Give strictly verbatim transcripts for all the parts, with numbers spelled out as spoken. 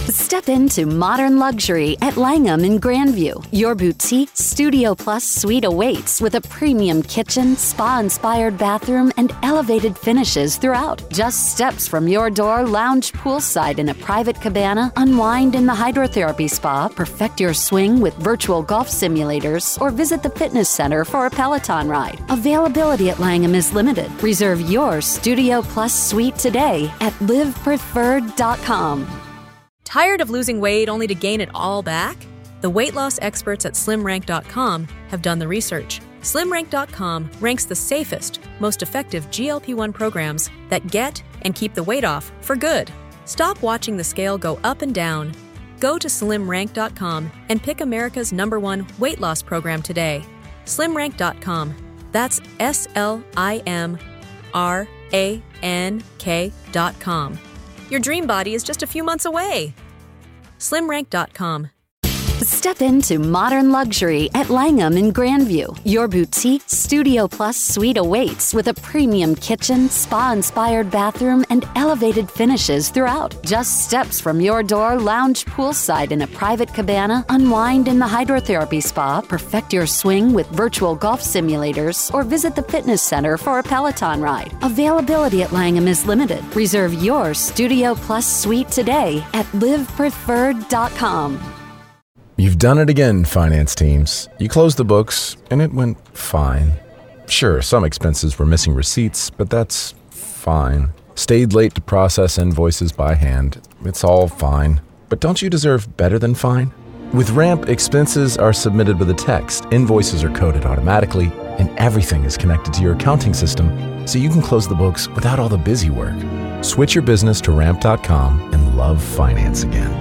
Step into modern luxury at Langham in Grandview. Your boutique Studio Plus suite awaits with a premium kitchen, spa-inspired bathroom, and elevated finishes throughout. Just steps from your door, lounge poolside in a private cabana, unwind in the hydrotherapy spa, perfect your swing with virtual golf simulators, or visit the fitness center for a Peloton ride. Availability at Langham is limited. Reserve your Studio Plus suite today at live preferred dot com. Tired of losing weight only to gain it all back? The weight loss experts at slim rank dot com have done the research. slim rank dot com ranks the safest, most effective G L P one programs that get and keep the weight off for good. Stop watching the scale go up and down. Go to slim rank dot com and pick America's number one weight loss program today. slim rank dot com. That's S L I M R A N K dot com. Your dream body is just a few months away. slim rank dot com. Step into modern luxury at Langham in Grandview. Your boutique Studio Plus suite awaits with a premium kitchen, spa-inspired bathroom, and elevated finishes throughout. Just steps from your door, lounge poolside in a private cabana, unwind in the hydrotherapy spa, perfect your swing with virtual golf simulators, or visit the fitness center for a Peloton ride. Availability at Langham is limited. Reserve your Studio Plus suite today at live preferred dot com. You've done it again, finance teams. You closed the books, and it went fine. Sure, some expenses were missing receipts, but that's fine. Stayed late to process invoices by hand. It's all fine. But don't you deserve better than fine? With Ramp, expenses are submitted with a text, invoices are coded automatically, and everything is connected to your accounting system, so you can close the books without all the busy work. Switch your business to ramp dot com and love finance again.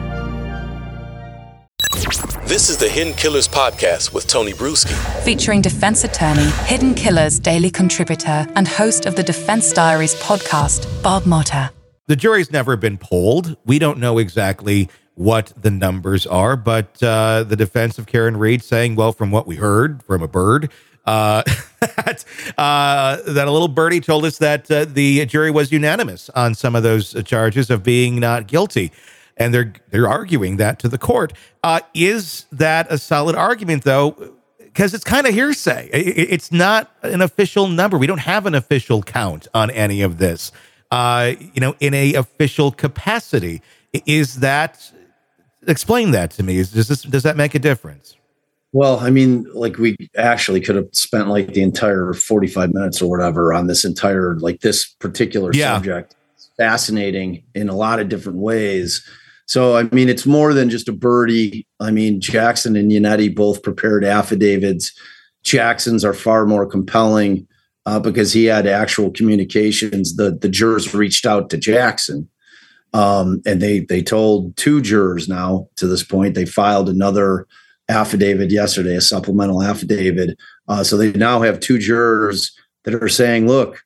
This is the Hidden Killers Podcast with Tony Bruschi. Featuring defense attorney, Hidden Killers daily contributor, and host of the Defense Diaries podcast, Bob Motta. The jury's never been polled. We don't know exactly what the numbers are, but uh, the defense of Karen Read saying, well, from what we heard from a bird, uh, that, uh, that a little birdie told us that uh, the jury was unanimous on some of those charges of being not guilty. And they're they're arguing that to the court. Uh, is that a solid argument, though? Because it's kind of hearsay. It, it's not an official number. We don't have an official count on any of this. Uh, you know, in a official capacity, is that? Explain that to me. Is does this does that make a difference? Well, I mean, like we actually could have spent like the entire forty-five minutes or whatever on this entire like this particular yeah. subject. It's fascinating in a lot of different ways. So, I mean, it's more than just a birdie. I mean, Jackson and Yannetti both prepared affidavits. Jackson's are far more compelling uh, because he had actual communications. The the jurors reached out to Jackson, um, and they they told two jurors now to this point. They filed another affidavit yesterday, a supplemental affidavit. Uh, so they now have two jurors that are saying, look,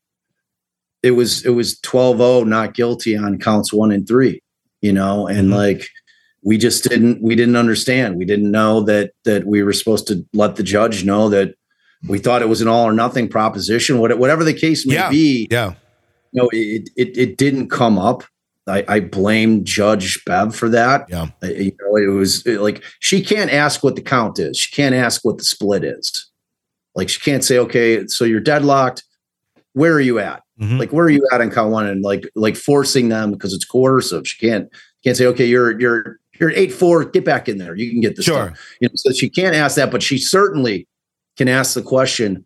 it was it was twelve oh not guilty on counts one and three. You know, and mm-hmm. like we just didn't we didn't understand. We didn't know that that we were supposed to let the judge know that we thought it was an all or nothing proposition. Whatever the case may yeah. be, yeah, you know, it it it didn't come up. I, I blame Judge Bev for that. Yeah, I, you know, it was it, like she can't ask what the count is. She can't ask what the split is. Like she can't say, okay, so you're deadlocked. Where are you at? Mm-hmm. Like, where are you at on count one? And like, like forcing them because it's coercive. She can't, can't say, okay, you're, you're, you're eight, four, get back in there. You can get this sure. done. You know, so she can't ask that, but she certainly can ask the question.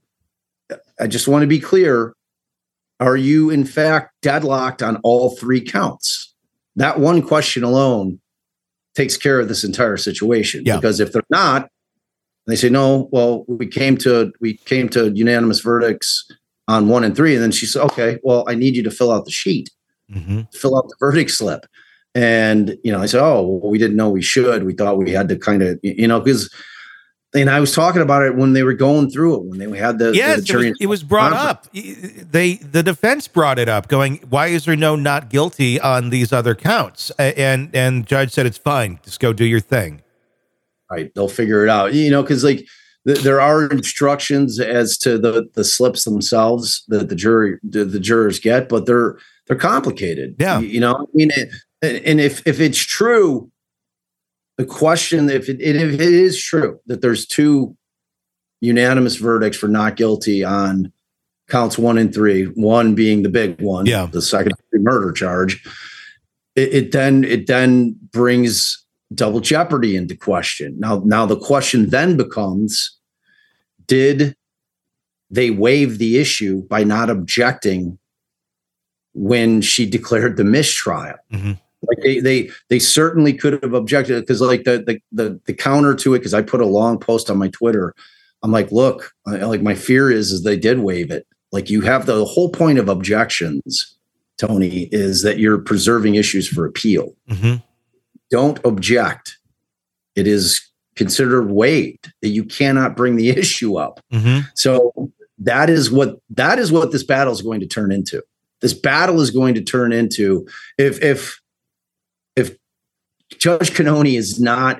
I just want to be clear. Are you in fact deadlocked on all three counts? That one question alone takes care of this entire situation. Yeah. Because if they're not, and they say, no, well, we came to, we came to unanimous verdicts on one and three. And then she said, okay, well, I need you to fill out the sheet, mm-hmm. fill out the verdict slip. And, you know, I said, oh, well, we didn't know we should. We thought we had to kind of, you know, because, and I was talking about it when they were going through it, when they had the, yes, the jury. It was, it was brought up. They, the defense brought it up going, why is there no not guilty on these other counts? And, and judge said, it's fine. Just go do your thing. Right. They'll figure it out, you know, because like, there are instructions as to the, the slips themselves that the jury the, the jurors get, but they're they're complicated. Yeah, you, you know, I mean, it, And, and if if it's true, the question, if it, if it is true that there's two unanimous verdicts for not guilty on counts one and three, one being the big one, yeah. the second degree murder charge, it, it then it then brings double jeopardy into question. Now, now the question then becomes, did they waive the issue by not objecting when she declared the mistrial? Mm-hmm. Like they they they certainly could have objected, because like the the the, the counter to it, because I put a long post on my Twitter. I'm like, look, I, like my fear is is they did waive it. Like you have the, the whole point of objections, Tony, is that you're preserving issues for appeal. Mm-hmm. Don't object. It is considered waived, that you cannot bring the issue up. Mm-hmm. So that is what that is what this battle is going to turn into. This battle is going to turn into if if if Judge Cannone is not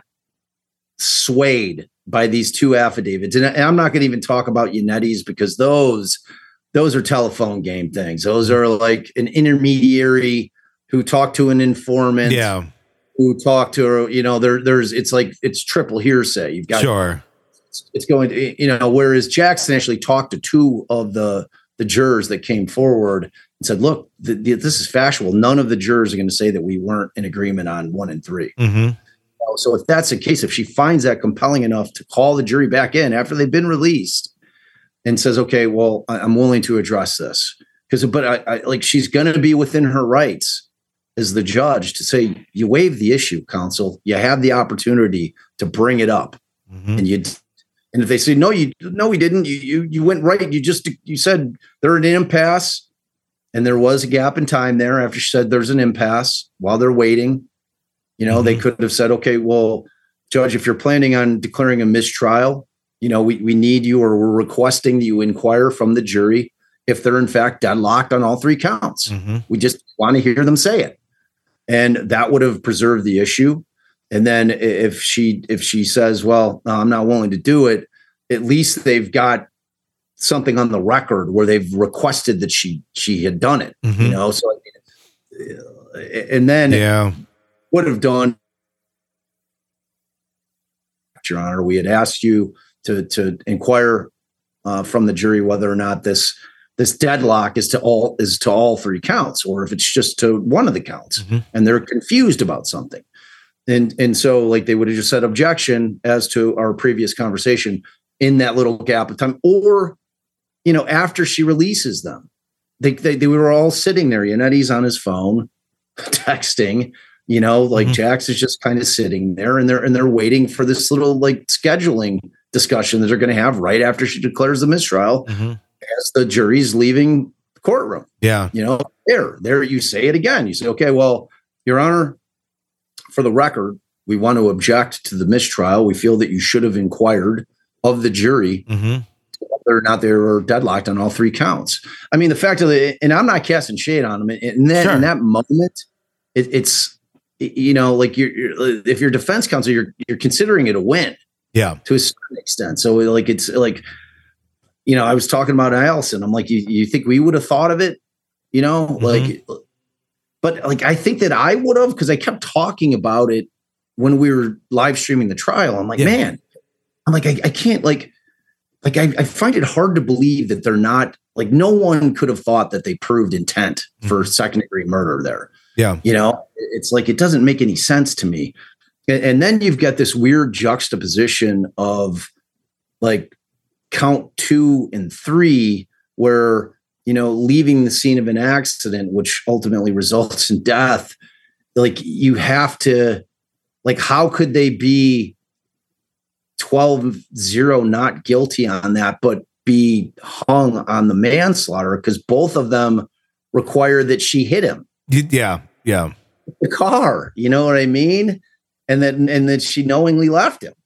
swayed by these two affidavits, and I'm not going to even talk about Yanetti's, because those those are telephone game things. Those are like an intermediary who talked to an informant. Yeah. Who talked to her, you know, there, there's, it's like, it's triple hearsay. You've got, sure. It's, it's going to, you know, whereas Jackson actually talked to two of the, the jurors that came forward and said, look, the, the, this is factual. None of the jurors are going to say that we weren't in agreement on one and three. Mm-hmm. So if that's the case, if she finds that compelling enough to call the jury back in after they've been released and says, okay, well, I, I'm willing to address this, because, but I, I like, she's going to be within her rights as the judge to say, you waive the issue, counsel. You have the opportunity to bring it up. Mm-hmm. And you, and if they say, no, you, no, we didn't, you, you, you went right. You just, you said they're in an impasse, and there was a gap in time there after she said there's an impasse while they're waiting. You know, mm-hmm. they could have said, okay, well, judge, if you're planning on declaring a mistrial, you know, we, we need you, or we're requesting that you inquire from the jury if they're in fact deadlocked on all three counts. Mm-hmm. We just want to hear them say it. And that would have preserved the issue. And then if she if she says, well, no, I'm not willing to do it, at least they've got something on the record where they've requested that she she had done it. Mm-hmm. You know, so and then yeah, would have done, Your Honor, we had asked you to to inquire uh, from the jury whether or not this this deadlock is to all is to all three counts, or if it's just to one of the counts, mm-hmm. and they're confused about something. And and so like they would have just said objection as to our previous conversation in that little gap of time, or, you know, after she releases them, they they, they were all sitting there. Yannetti's on his phone texting, you know, like mm-hmm. Jax is just kind of sitting there, and they're and they're waiting for this little like scheduling discussion that they're going to have right after she declares the mistrial. Mm-hmm. As the jury's leaving the courtroom. Yeah. You know, there, there you say it again. You say, okay, well, Your Honor, for the record, we want to object to the mistrial. We feel that you should have inquired of the jury mm-hmm. whether or not they were deadlocked on all three counts. I mean, the fact of it, and I'm not casting shade on them. In that, sure. in that moment, it, it's, you know, like you're, you're, if you're defense counsel, you're, you're considering it a win. Yeah. To a certain extent. So like, it's like, you know, I was talking about Allison. I'm like, you, you think we would have thought of it, you know, mm-hmm. like, but like, I think that I would have, because I kept talking about it when we were live streaming the trial. I'm like, yeah. man, I'm like, I, I can't like, like, I, I find it hard to believe that they're not like, no one could have thought that they proved intent mm-hmm. for second degree murder there. Yeah. You know, it's like, it doesn't make any sense to me. And, and then you've got this weird juxtaposition of like, count two and three, where, you know, leaving the scene of an accident, which ultimately results in death. Like you have to, like, how could they be twelve zero not guilty on that, but be hung on the manslaughter? Because both of them require that she hit him. Yeah. Yeah. The car, you know what I mean? And then, and then she knowingly left him.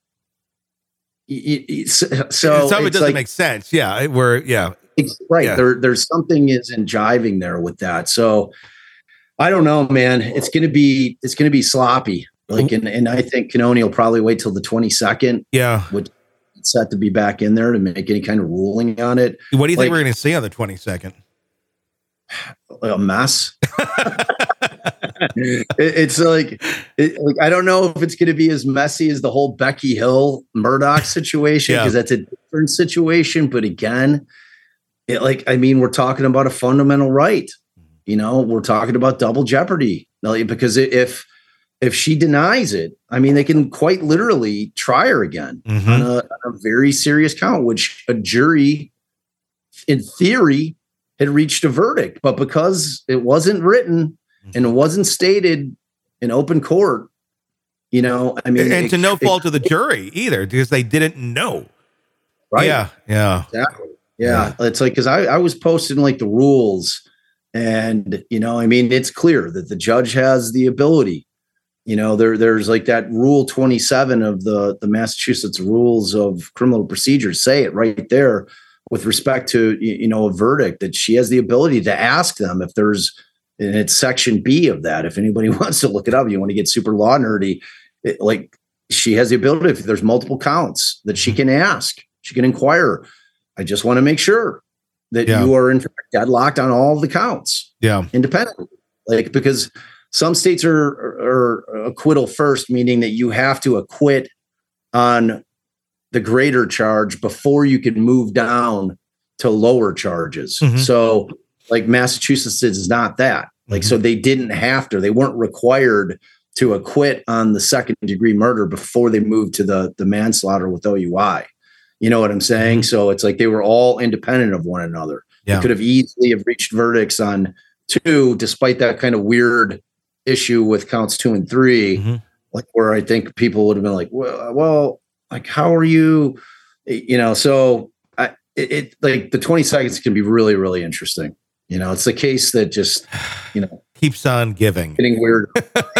So, so some of it doesn't like, make sense. Yeah, we're yeah, right. Yeah. There, there's something isn't jiving there with that. So I don't know, man. It's gonna be it's gonna be sloppy. Like, and, and I think Cannone will probably wait till the twenty-second. Yeah, which is set to be back in there to make any kind of ruling on it. What do you like, think we're going to see on the twenty-second? A mess. it, it's like, it, like, I don't know if it's going to be as messy as the whole Becky Hill Murdoch situation, because yeah. that's a different situation. But again, it, like, I mean, we're talking about a fundamental right. You know, we're talking about double jeopardy, because if if she denies it, I mean, they can quite literally try her again mm-hmm. on, a, on a very serious count, which a jury, in theory, had reached a verdict. But because it wasn't written and it wasn't stated in open court, you know, I mean, and it, to no it, fault of the jury either, because they didn't know. Right. Yeah. Yeah. Exactly. Yeah. yeah. It's like, because I, I was posting like the rules, and, you know, I mean, it's clear that the judge has the ability. You know, there there's like that rule twenty-seven of the, the Massachusetts rules of criminal procedures say it right there with respect to, you know, a verdict, that she has the ability to ask them if there's, and it's section B of that. If anybody wants to look it up, you want to get super law nerdy, it, like she has the ability, if there's multiple counts, that she can ask, she can inquire. I just want to make sure that yeah. you are in fact deadlocked on all the counts. Yeah. Independently. Like, because some states are, are, are acquittal first, meaning that you have to acquit on the greater charge before you can move down to lower charges. Mm-hmm. So like Massachusetts is not that. Like, mm-hmm. so they didn't have to, they weren't required to acquit on the second degree murder before they moved to the, the manslaughter with O U I. You know what I'm saying? So it's like they were all independent of one another. Yeah. They could have easily have reached verdicts on two, despite that kind of weird issue with counts two and three, mm-hmm. like where I think people would have been like, well, well, like, how are you, you know, so I, it, it like the twenty seconds can be really, really interesting. You know, it's the case that just, you know, keeps on giving, getting weird.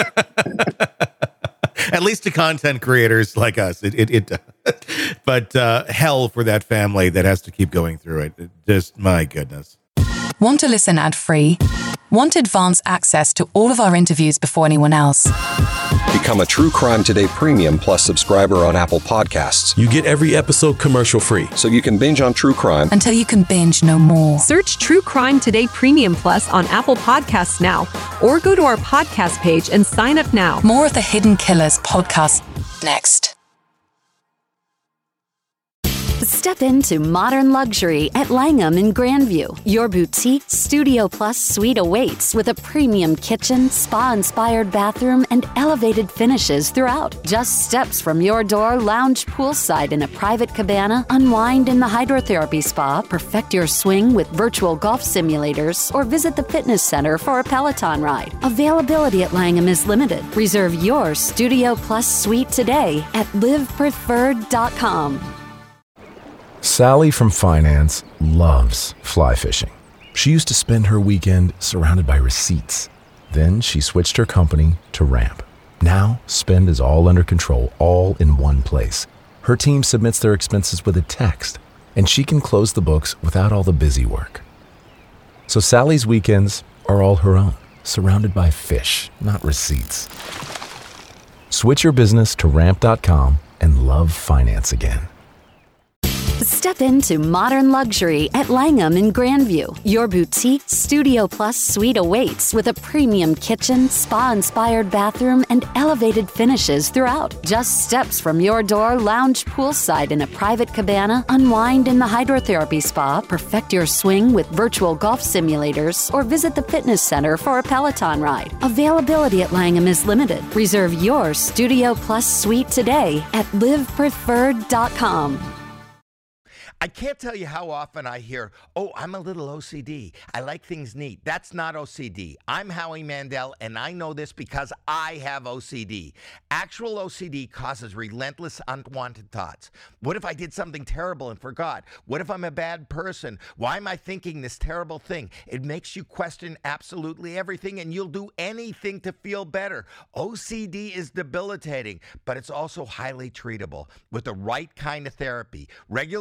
At least to content creators like us, it, it, it but uh, hell for that family that has to keep going through it. it. Just, my goodness. Want to listen ad-free? Want advanced access to all of our interviews before anyone else? Become a True Crime Today Premium Plus subscriber on Apple Podcasts. You get every episode commercial-free, so you can binge on true crime until you can binge no more. Search True Crime Today Premium Plus on Apple Podcasts now, or go to our podcast page and sign up now. More of the Hidden Killers podcast next. Step into modern luxury at Langham in Grandview. Your boutique Studio Plus suite awaits with a premium kitchen, spa-inspired bathroom, and elevated finishes throughout. Just steps from your door, lounge poolside in a private cabana, unwind in the hydrotherapy spa, perfect your swing with virtual golf simulators, or visit the fitness center for a Peloton ride. Availability at Langham is limited. Reserve your Studio Plus suite today at live preferred dot com. Sally from finance loves fly fishing. She used to spend her weekend surrounded by receipts. Then she switched her company to Ramp. Now, spend is all under control, all in one place. Her team submits their expenses with a text, and she can close the books without all the busy work. So Sally's weekends are all her own, surrounded by fish, not receipts. Switch your business to ramp dot com and love finance again. Step into modern luxury at Langham in Grandview. Your boutique Studio Plus suite awaits with a premium kitchen, spa-inspired bathroom, and elevated finishes throughout. Just steps from your door, lounge poolside in a private cabana, unwind in the hydrotherapy spa, perfect your swing with virtual golf simulators, or visit the fitness center for a Peloton ride. Availability at Langham is limited. Reserve your Studio Plus suite today at live preferred dot com. I can't tell you how often I hear, oh, I'm a little O C D. I like things neat. That's not O C D. I'm Howie Mandel, and I know this because I have O C D. Actual O C D causes relentless, unwanted thoughts. What if I did something terrible and forgot? What if I'm a bad person? Why am I thinking this terrible thing? It makes you question absolutely everything, and you'll do anything to feel better. O C D is debilitating, but it's also highly treatable with the right kind of therapy. Regular talk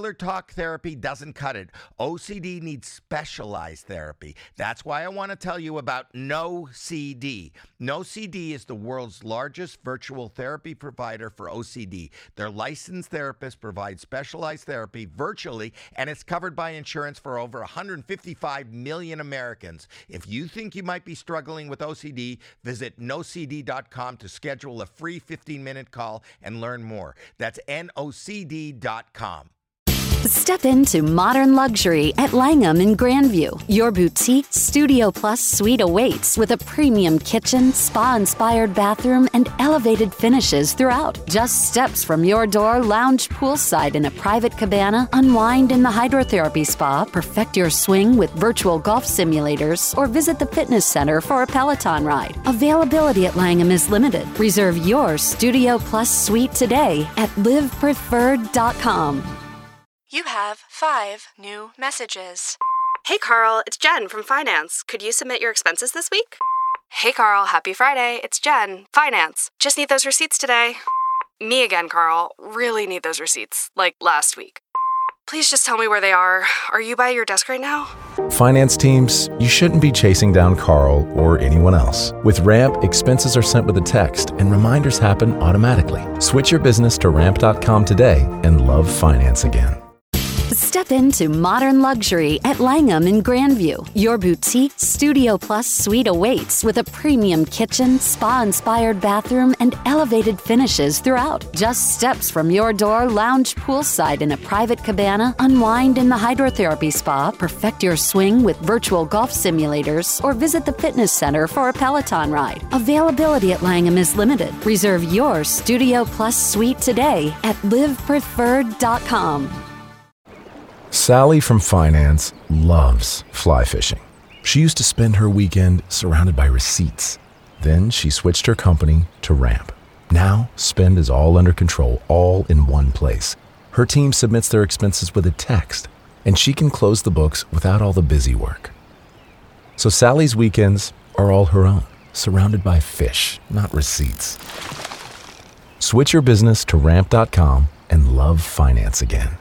talk therapy doesn't cut it. O C D needs specialized therapy. That's why I want to tell you about NoCD. NoCD is the world's largest virtual therapy provider for O C D. Their licensed therapists provide specialized therapy virtually, and it's covered by insurance for over one hundred fifty-five million Americans. If you think you might be struggling with O C D, visit no c d dot com to schedule a free fifteen-minute call and learn more. That's N O C D dot com. Step into modern luxury at Langham in Grandview. Your boutique Studio Plus suite awaits with a premium kitchen, spa-inspired bathroom, and elevated finishes throughout. Just steps from your door, lounge poolside in a private cabana, unwind in the hydrotherapy spa, perfect your swing with virtual golf simulators, or visit the fitness center for a Peloton ride. Availability at Langham is limited. Reserve your Studio Plus suite today at live preferred dot com. You have five new messages. Hey Carl, it's Jen from Finance. Could you submit your expenses this week? Hey Carl, happy Friday. It's Jen, Finance. Just need those receipts today. Me again, Carl. Really need those receipts, like last week. Please just tell me where they are. Are you by your desk right now? Finance teams, you shouldn't be chasing down Carl or anyone else. With Ramp, expenses are sent with a text and reminders happen automatically. Switch your business to ramp dot com today and love finance again. Step into modern luxury at Langham in Grandview. Your boutique Studio Plus suite awaits with a premium kitchen, spa-inspired bathroom, and elevated finishes throughout. Just steps from your door, lounge poolside in a private cabana, unwind in the hydrotherapy spa, perfect your swing with virtual golf simulators, or visit the fitness center for a Peloton ride. Availability at Langham is limited. Reserve your Studio Plus suite today at live preferred dot com. Sally from finance loves fly fishing. She used to spend her weekend surrounded by receipts. Then she switched her company to Ramp. Now, spend is all under control, all in one place. Her team submits their expenses with a text, and she can close the books without all the busy work. So Sally's weekends are all her own, surrounded by fish, not receipts. Switch your business to ramp dot com and love finance again.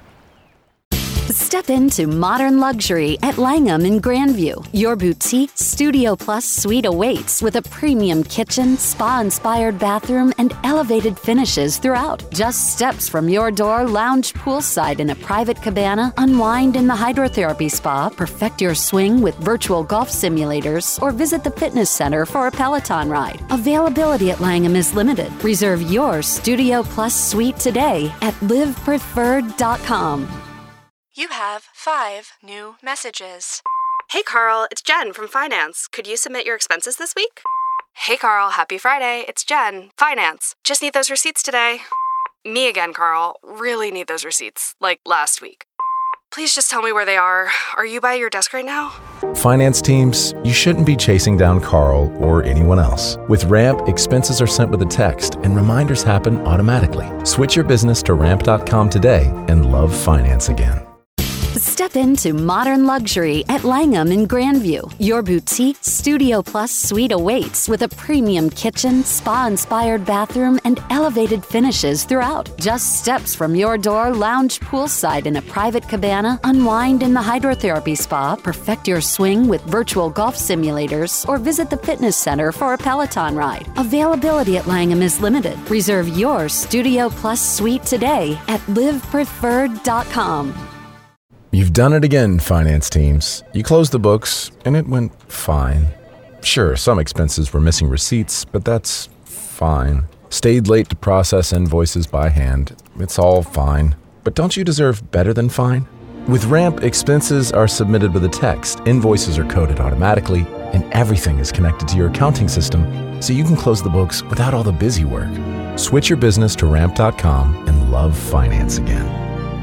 Step into modern luxury at Langham in Grandview. Your boutique Studio Plus suite awaits with a premium kitchen, spa-inspired bathroom, and elevated finishes throughout. Just steps from your door, lounge poolside in a private cabana, unwind in the hydrotherapy spa, perfect your swing with virtual golf simulators, or visit the fitness center for a Peloton ride. Availability at Langham is limited. Reserve your Studio Plus suite today at live preferred dot com. You have five new messages. Hey Carl, it's Jen from Finance. Could you submit your expenses this week? Hey Carl, happy Friday. It's Jen, Finance. Just need those receipts today. Me again, Carl. Really need those receipts, like last week. Please just tell me where they are. Are you by your desk right now? Finance teams, you shouldn't be chasing down Carl or anyone else. With Ramp, expenses are sent with a text and reminders happen automatically. Switch your business to ramp dot com today and love finance again. Step into modern luxury at Langham in Grandview. Your boutique Studio Plus suite awaits with a premium kitchen, spa-inspired bathroom, and elevated finishes throughout. Just steps from your door, lounge poolside in a private cabana, unwind in the hydrotherapy spa, perfect your swing with virtual golf simulators, or visit the fitness center for a Peloton ride. Availability at Langham is limited. Reserve your Studio Plus suite today at live preferred dot com. You've done it again, finance teams. You closed the books, and it went fine. Sure, some expenses were missing receipts, but that's fine. Stayed late to process invoices by hand. It's all fine. But don't you deserve better than fine? With Ramp, expenses are submitted with a text, invoices are coded automatically, and everything is connected to your accounting system, so you can close the books without all the busy work. Switch your business to ramp dot com and love finance again.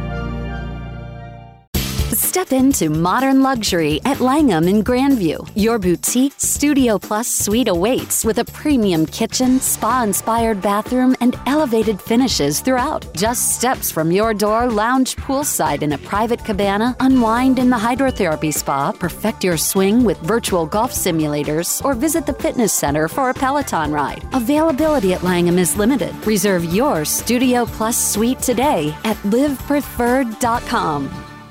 Step into modern luxury at Langham in Grandview. Your boutique Studio Plus suite awaits with a premium kitchen, spa-inspired bathroom, and elevated finishes throughout. Just steps from your door, lounge poolside in a private cabana, unwind in the hydrotherapy spa, perfect your swing with virtual golf simulators, or visit the fitness center for a Peloton ride. Availability at Langham is limited. Reserve your Studio Plus suite today at live preferred dot com.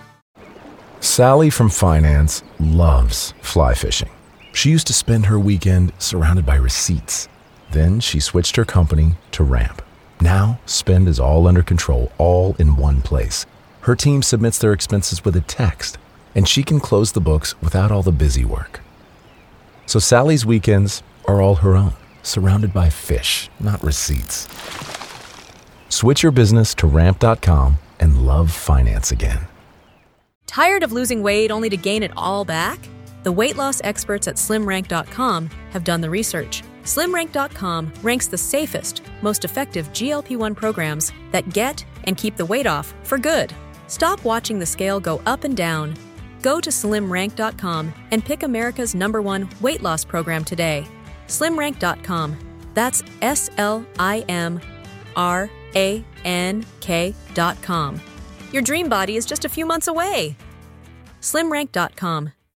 Sally from finance loves fly fishing. She used to spend her weekend surrounded by receipts. Then she switched her company to Ramp. Now, spend is all under control, all in one place. Her team submits their expenses with a text, and she can close the books without all the busy work. So Sally's weekends are all her own, surrounded by fish, not receipts. Switch your business to ramp dot com and love finance again. Tired of losing weight only to gain it all back? The weight loss experts at slim rank dot com have done the research. slim rank dot com ranks the safest, most effective G L P one programs that get and keep the weight off for good. Stop watching the scale go up and down. Go to slim rank dot com and pick America's number one weight loss program today. slim rank dot com. That's S L I M R A N K dot com. Your dream body is just a few months away. slim rank dot com.